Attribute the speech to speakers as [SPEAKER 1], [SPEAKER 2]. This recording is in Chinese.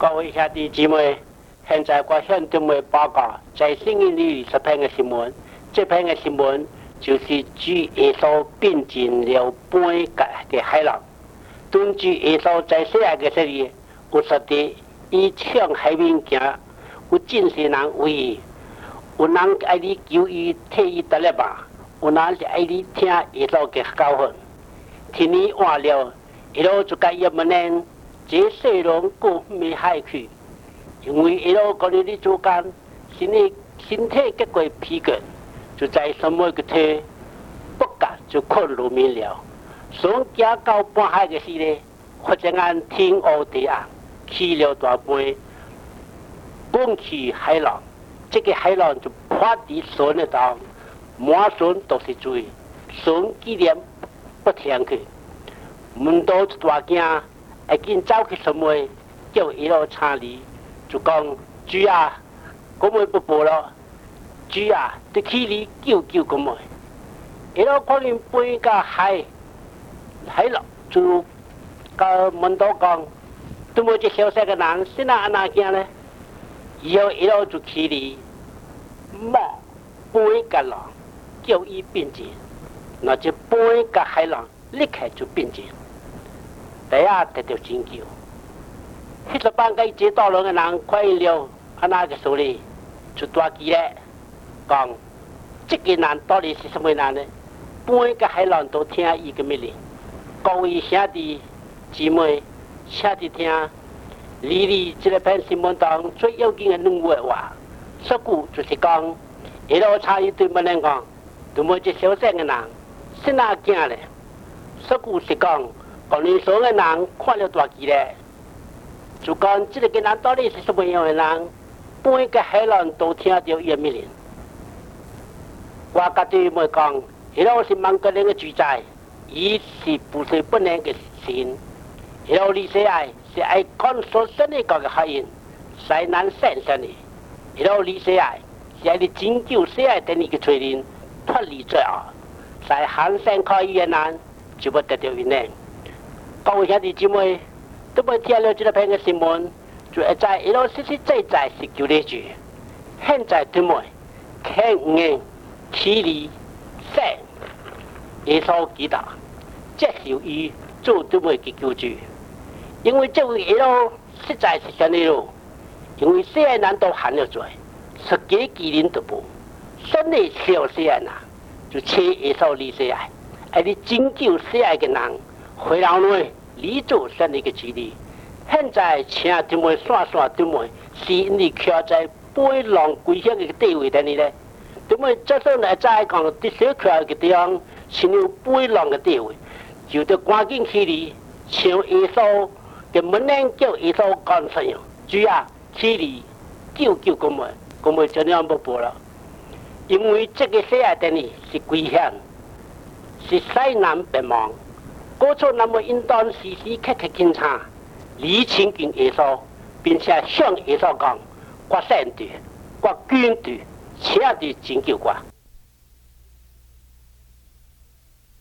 [SPEAKER 1] 各位兄弟姊妹，现在我向你们报告，在圣经里20篇的新闻，这篇的新闻就是主耶稣变进了半个的海浪。根据耶稣在世界的这里，有说的，伊向海面行，有真些人为伊，有人爱你求伊替伊得了吧，有人是爱你听耶稣的教训。天年晚了，耶稣就甲伊们呢，这世人过没害去，因为耶稣讲你之间，身体结过疲倦，就在什么个体不觉就困入眠了。上行到半海的时呢，忽然间天黑地暗，起了大波，滚起海浪。这个海浪就趴在船的上，满船都是水，船几点不停去。门都大惊，会紧走去什么？叫伊路查理，就讲主啊，我们不保了，主啊，你起嚟救救我们。伊路可能半个海浪就甲门都讲，对我这小小个人，是哪惊呢？以后伊路就起嚟，冒半个浪，叫伊变质，那这半个海浪立刻就变质。第一得到拯救，迄个半个接到人的人看见了，那个手里就抓起来讲，这个人到底是什么人呢？半个海浪都听伊个命令。各位兄弟姊妹，请听听，里这个篇新闻当最要紧的两句话，说句就是讲，一路差异对门人讲，对我这小小的人是哪惊嘞？说句是讲。讲你所有的人看了大机嘞，就讲这个人到底是什么样的人？半个海浪都听到伊的命令。我甲对们讲，伊路是万个人的主宰，伊是不是不能的神？伊路理世爱是爱看所生的各个海人，灾难产生的。伊路理世爱是爱你拯救世爱的一个罪人脱离罪恶，在寒山靠伊的人就不得到云呢。各位兄弟姊妹，都没听了这个篇的新闻，就会在一路实实在在是救得住。现在对没看见起离善耶稣基督接受伊做对没的救主，因为这位耶稣实在是真的路，因为世界人都犯了罪，十几几年都无，真的小世界人就切耶稣离世界，而你拯救世界的人。回来呢，你做神的一个旨意。现在请他们算他们是你站在背浪归乡的地位的呢？他们这时候呢，再讲第小块的地方，是有背浪的地位，就得赶紧起嚟，像耶稣嘅门人叫耶稣干什样？主啊，起嚟救我们这样不保了，因为这个世界的呢是危险，是灾难别亡。过去那么应当时时刻刻检查，理清跟耶稣，并且向耶稣讲：我善的，我捐的，请你拯救我。